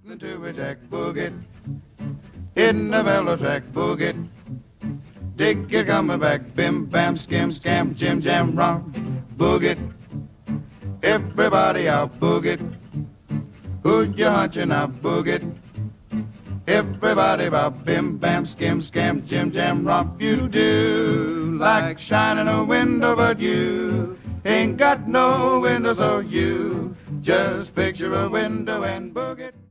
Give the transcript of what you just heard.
To a jack boogie, hitting the mellow track boogie. Dig it coming back, bim bam skim scam, jim jam rock boogie. Everybody out boogie. Who you hunching out boogie? Everybody about bim bam skim scam, jim jam rock. You do like shining a window, but you ain't got no windows, or you just picture a window and boogie.